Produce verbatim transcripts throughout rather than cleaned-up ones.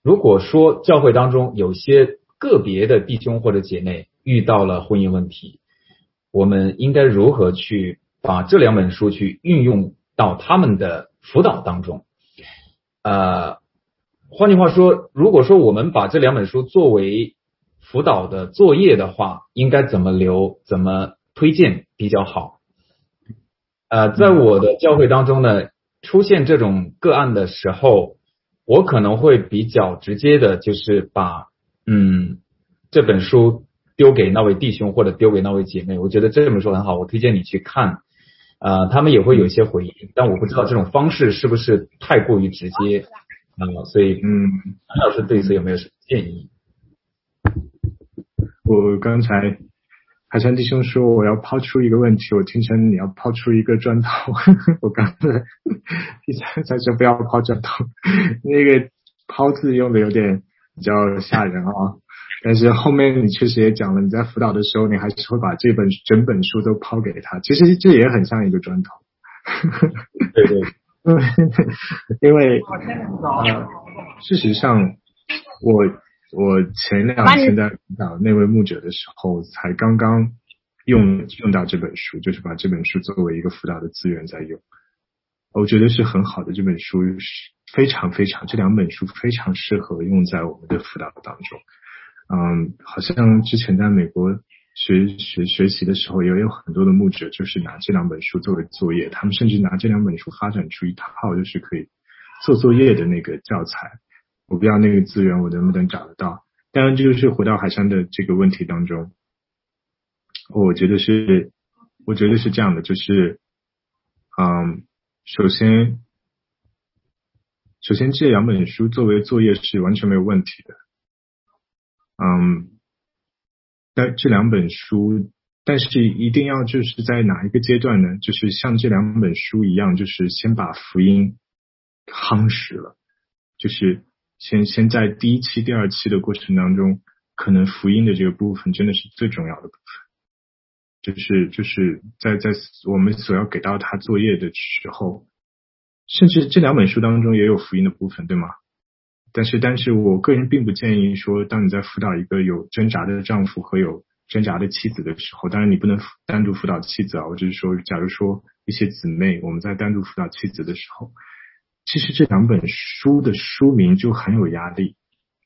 如果说教会当中有些个别的弟兄或者姐妹遇到了婚姻问题，我们应该如何去把这两本书去运用到他们的辅导当中？呃，换句话说，如果说我们把这两本书作为辅导的作业的话，应该怎么留，怎么推荐比较好？呃，在我的教会当中呢，出现这种个案的时候，我可能会比较直接的，就是把嗯这本书丢给那位弟兄或者丢给那位姐妹，我觉得这本书很好，我推荐你去看。呃，他们也会有一些回应，但我不知道这种方式是不是太过于直接啊、呃，所以嗯，韩老师对此有没有什么建议？ 我刚才海山弟兄说我要抛出一个问题，我听成你要抛出一个砖头，我刚才第三才说不要抛砖头，那个抛字用的有点比较吓人啊。但是后面你确实也讲了，你在辅导的时候，你还是会把这本整本书都抛给他，其实这也很像一个砖头。 对对， 因为呃，事实上我。我前两天在辅导那位牧者的时候，才刚刚用用到这本书，就是把这本书作为一个辅导的资源在用。我觉得是很好的，这本书是非常非常，这两本书非常适合用在我们的辅导当中。嗯，好像之前在美国学学学习的时候，也有很多的牧者就是拿这两本书作为作业，他们甚至拿这两本书发展出一套就是可以做作业的那个教材。我不知道那个资源我能不能找得到，当然就是回到海山的这个问题当中，我觉得是，我觉得是这样的，就是，嗯，首先，首先这两本书作为作业是完全没有问题的，嗯，但这两本书，但是一定要就是在哪一个阶段呢？就是像这两本书一样，就是先把福音夯实了，就是。先先在第一期、第二期的过程当中，可能福音的这个部分真的是最重要的部分，就是就是在在我们所要给到他作业的时候，甚至这两本书当中也有福音的部分，对吗？但是但是我个人并不建议说，当你在辅导一个有挣扎的丈夫和有挣扎的妻子的时候，当然你不能单独辅导妻子啊，我只是说，假如说一些姊妹，我们在单独辅导妻子的时候。其实这两本书的书名就很有压力，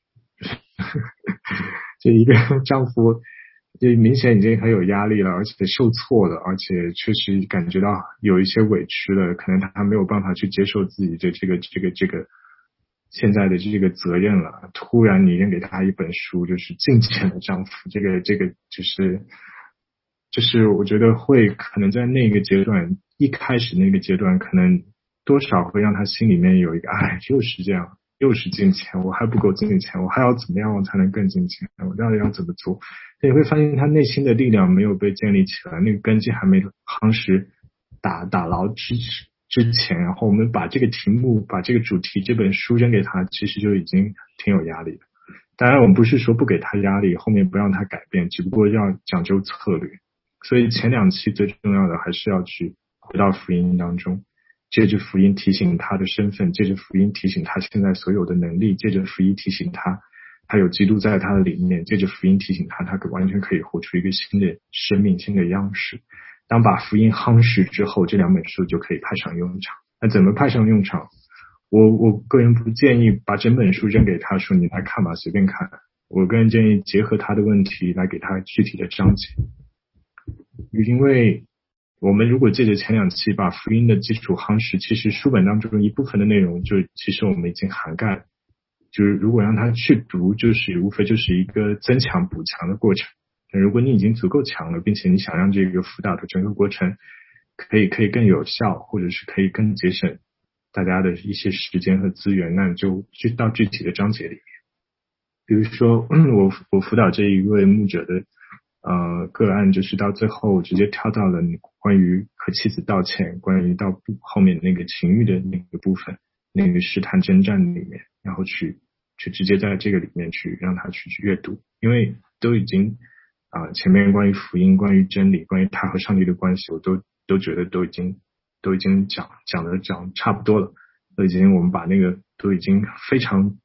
这一个丈夫就明显已经很有压力了，而且受挫了，而且确实感觉到有一些委屈了，可能他没有办法去接受自己的这个这个这个现在的这个责任了。突然你扔给他一本书，就是敬虔的丈夫，这个这个就是就是我觉得会可能在那个阶段，一开始那个阶段可能。多少会让他心里面有一个，哎，又是这样，又是金钱，我还不够金钱，我还要怎么样我才能更金钱？我到底要怎么做？你会发现他内心的力量没有被建立起来，那个根基还没夯实打打牢之之前，然后我们把这个题目、把这个主题、这本书扔给他，其实就已经挺有压力的。当然，我们不是说不给他压力，后面不让他改变，只不过要讲究策略。所以前两期最重要的还是要去回到福音当中。借着福音提醒他的身份，借着福音提醒他现在所有的能力，借着福音提醒他，他有基督在他的里面，借着福音提醒他，他完全可以活出一个新的生命、新的样式。当把福音夯实之后，这两本书就可以派上用场。那怎么派上用场？我我个人不建议把整本书扔给他说你来看吧，随便看。我个人建议结合他的问题来给他具体的章节，因为。我们如果借着前两期把福音的基础夯实，其实书本当中一部分的内容就其实我们已经涵盖了。就是如果让他去读，就是无非就是一个增强补强的过程。如果你已经足够强了，并且你想让这个辅导的整个过程可以可以更有效，或者是可以更节省大家的一些时间和资源，那你就去到具体的章节里面。比如说我我辅导这一位牧者的呃，个案就是到最后直接跳到了关于和妻子道歉，关于到后面那个情欲的那个部分，那个试探征战里面，然后去去直接在这个里面去让他去去阅读，因为都已经啊、呃、前面关于福音、关于真理、关于他和上帝的关系，我都都觉得都已经都已经讲讲的讲差不多了，都已经我们把那个都已经非常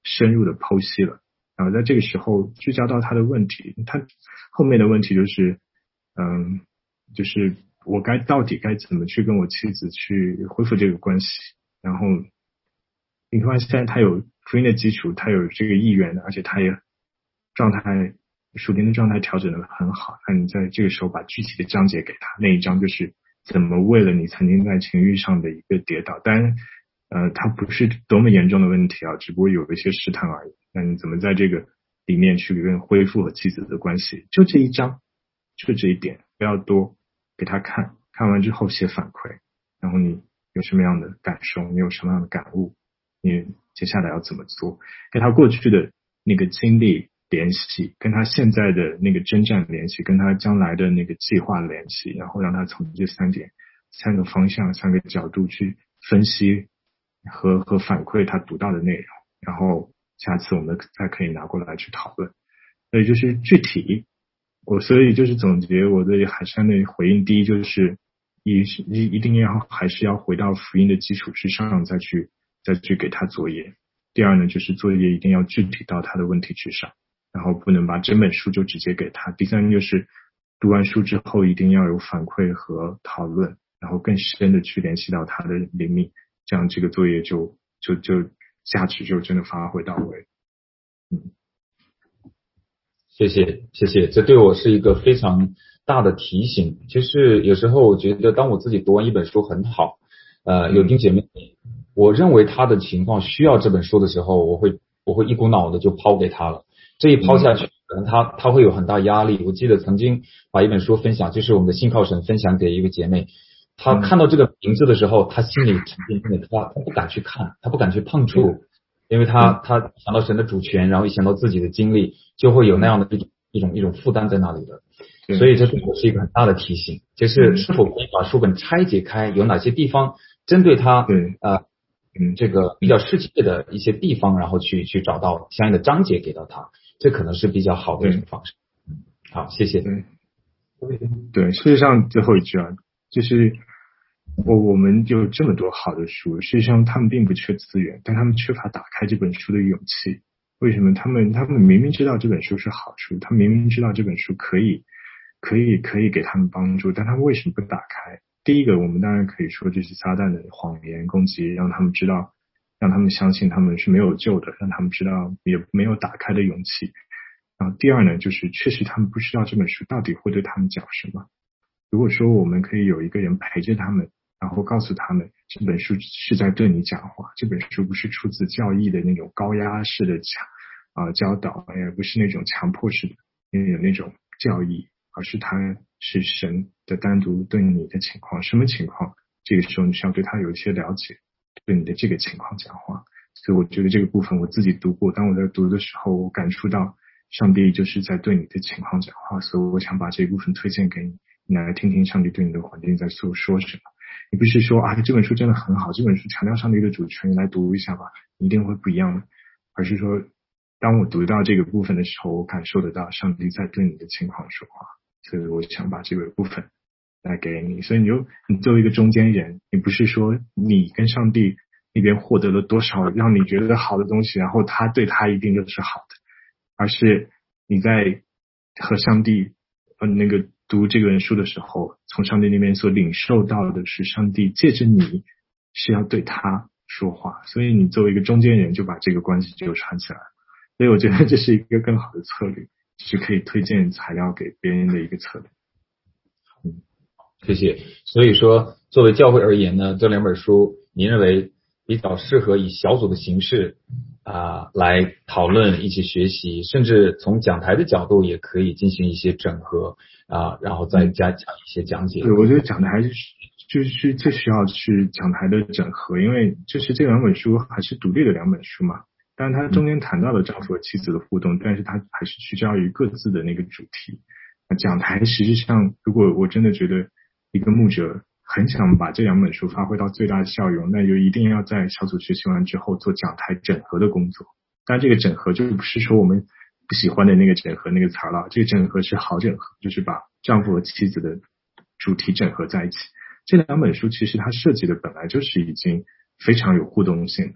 深入的剖析了。然后在这个时候聚焦到他的问题，他后面的问题就是，嗯，就是我该到底该怎么去跟我妻子去恢复这个关系。然后你发现现在他有福音的基础，他有这个意愿，而且他也状态属灵的状态调整的很好。那你在这个时候把具体的章节给他，那一章就是怎么为了你曾经在情欲上的一个跌倒，当然呃，它不是多么严重的问题啊，只不过有一些试探而已。那你怎么在这个里面去跟恢复和妻子的关系？就这一章，就这一点，不要多，给他看，看完之后写反馈，然后你有什么样的感受，你有什么样的感悟，你接下来要怎么做？跟他过去的那个经历联系，跟他现在的那个征战联系，跟他将来的那个计划联系，然后让他从这三点、三个方向、三个角度去分析和和反馈他读到的内容，然后下次我们再可以拿过来去讨论。所以就是具体，我所以就是总结我对海山的回应，第一就是一一一定要还是要回到福音的基础之上再去再去给他作业。第二呢，就是作业一定要具体到他的问题之上，然后不能把整本书就直接给他。第三就是读完书之后一定要有反馈和讨论，然后更深的去联系到他的灵命，这样这个作业就就就价值就真的发挥到位。嗯， 谢谢谢谢，这对我是一个非常大的提醒。就是有时候我觉得，当我自己读完一本书很好，呃，有丁姐妹，我认为她的情况需要这本书的时候，我会我会一股脑的就抛给她了。这一抛下去，可能她她会有很大压力。我记得曾经把一本书分享，就是我们的信靠神分享给一个姐妹，她看到这个名字的时候，她心里沉甸甸的，她她不敢去看，她不敢去碰触。因为他他想到神的主权，然后一想到自己的经历，就会有那样的一种一种一种负担在那里的。所以这对我是一个很大的提醒，就是是否可以把书本拆解开，有哪些地方针对他呃嗯这个比较世界的一些地方，然后去去找到相应的章节给到他，这可能是比较好的一种方式。好，谢谢。 对，对，事实上最后一句啊，就是我我们有这么多好的书，事实上他们并不缺资源，但他们缺乏打开这本书的勇气。为什么？他们他们明明知道这本书是好书，他们明明知道这本书可以可以可以给他们帮助，但他们为什么不打开？第一个，我们当然可以说这是撒旦的谎言攻击，让他们知道，让他们相信他们是没有救的，让他们知道也没有打开的勇气。然后第二呢，就是确实他们不知道这本书到底会对他们讲什么。如果说我们可以有一个人陪着他们，然后告诉他们这本书是在对你讲话，这本书不是出自教义的那种高压式的讲啊、呃、教导，也不是那种强迫式的那那种教义，而是它是神的单独对你的情况，什么情况，这个时候你需要对他有一些了解，对你的这个情况讲话。所以我觉得这个部分我自己读过，当我在读的时候，我感触到上帝就是在对你的情况讲话，所以我想把这一部分推荐给你，你来听听上帝对你的环境在说说什么。你不是说啊这本书真的很好，这本书强调上帝的主权，你来读一下吧，你一定会不一样的。而是说当我读到这个部分的时候，我感受得到上帝在对你的情况说话，所以我想把这个部分来给你。所以你就你作为一个中间人，你不是说你跟上帝那边获得了多少让你觉得好的东西，然后他对他一定就是好的，而是你在和上帝呃那个读这本书的时候，从上帝那边所领受到的是上帝借着你是要对他说话，所以你作为一个中间人就把这个关系就串起来了。所以我觉得这是一个更好的策略，是可以推荐材料给别人的一个策略。 嗯，谢谢。所以说作为教会而言呢，这两本书您认为比较适合以小组的形式啊、呃、来讨论，一起学习，甚至从讲台的角度也可以进行一些整合啊、呃，然后再加讲一些讲解。 对，我觉得讲台是就是最需要去讲台的整合，因为就是这两本书还是独立的两本书嘛，但是它中间谈到了丈夫和妻子的互动，但是它还是聚焦于各自的那个主题。讲台实际上，如果我真的觉得一个牧者很想把这两本书发挥到最大的效用，那就一定要在小组学习完之后做讲台整合的工作。但这个整合就不是说我们不喜欢的那个整合那个词儿了，这个整合是好整合，就是把丈夫和妻子的主题整合在一起。这两本书其实它设计的本来就是已经非常有互动性的，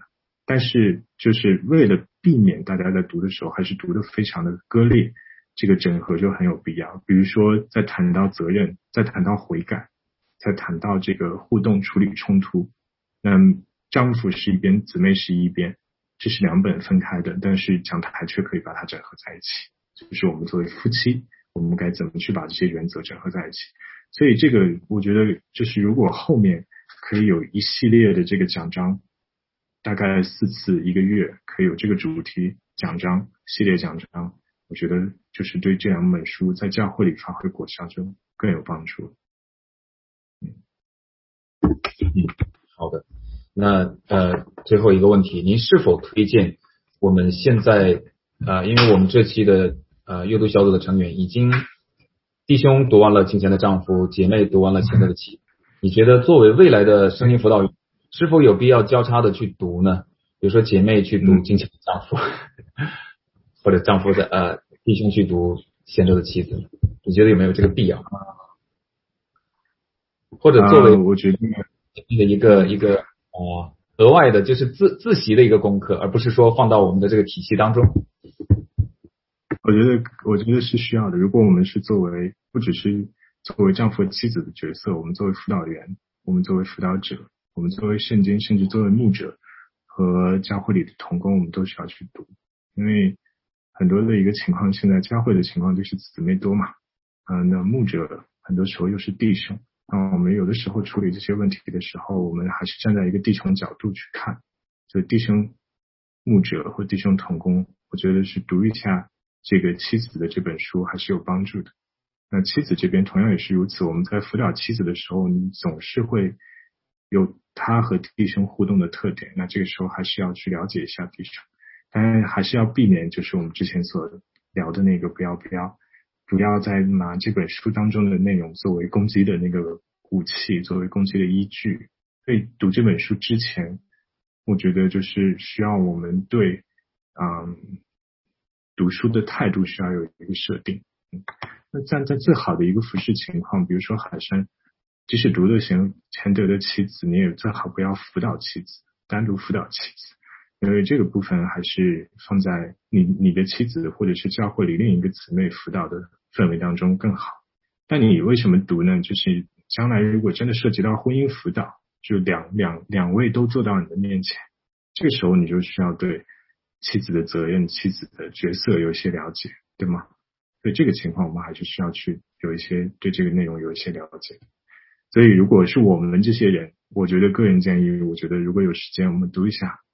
但是就是为了避免大家在读的时候还是读得非常的割裂，这个整合就很有必要。比如说在谈到责任，在谈到悔改，在谈到这个互动处理冲突，那丈夫是一边，姊妹是一边，这是两本分开的，但是讲台却可以把它整合在一起。就是我们作为夫妻，我们该怎么去把这些原则整合在一起。所以这个我觉得就是如果后面可以有一系列的这个奖章，大概四次一个月可以有这个主题奖章系列奖章，我觉得就是对这两本书在教会里发挥果效就更有帮助。 嗯，嗯，好的。那呃最后一个问题，您是否推荐我们现在呃因为我们这期的呃阅读小组的成员已经弟兄读完了金钱的丈夫，姐妹读完了钱的妻子，你觉得作为未来的生命辅导员，是否有必要交叉的去读呢？比如说姐妹去读金钱的丈夫，嗯、或者丈夫的呃弟兄去读贤者的妻子，你觉得有没有这个必要？或者作为我觉得的一个一个呃额外的，就是自自习的一个功课，而不是说放到我们的这个体系当中。 我觉得我觉得是需要的。如果我们是作为不只是作为丈夫和妻子的角色，我们作为辅导员，我们作为辅导者，我们作为圣经，甚至作为牧者和教会里的同工，我们都需要去读。因为很多的一个情况，现在教会的情况就是姊妹多嘛，嗯、呃，那牧者很多时候又是弟兄，那我们有的时候处理这些问题的时候，我们还是站在一个弟兄角度去看，所以弟兄牧者或弟兄同工，我觉得是读一下这个妻子的这本书还是有帮助的。那妻子这边同样也是如此，我们在辅导妻子的时候，你总是会有他和弟兄互动的特点，那这个时候还是要去了解一下弟兄，当然还是要避免就是我们之前所聊的那个不要不要不要再拿这本书当中的内容作为攻击的那个武器，作为攻击的依据。所以读这本书之前，我觉得就是需要我们对嗯读书的态度需要有一个设定。嗯，那站在最好的一个服侍情况，比如说海山，即使读了贤贤德的妻子，你也最好不要辅导妻子，单独辅导妻子，因为这个部分还是放在你你的妻子或者是教会里另一个姊妹辅导的氛围当中更好。但你为什么读呢？就是将来如果真的涉及到婚姻辅导，就两两两位都坐到你的面前，这个时候你就需要对妻子的责任、妻子的角色有一些了解，对吗？所以这个情况我们还是需要去有一些对这个内容有一些了解。所以如果是我们这些人，我觉得个人建议，我觉得如果有时间我们读一下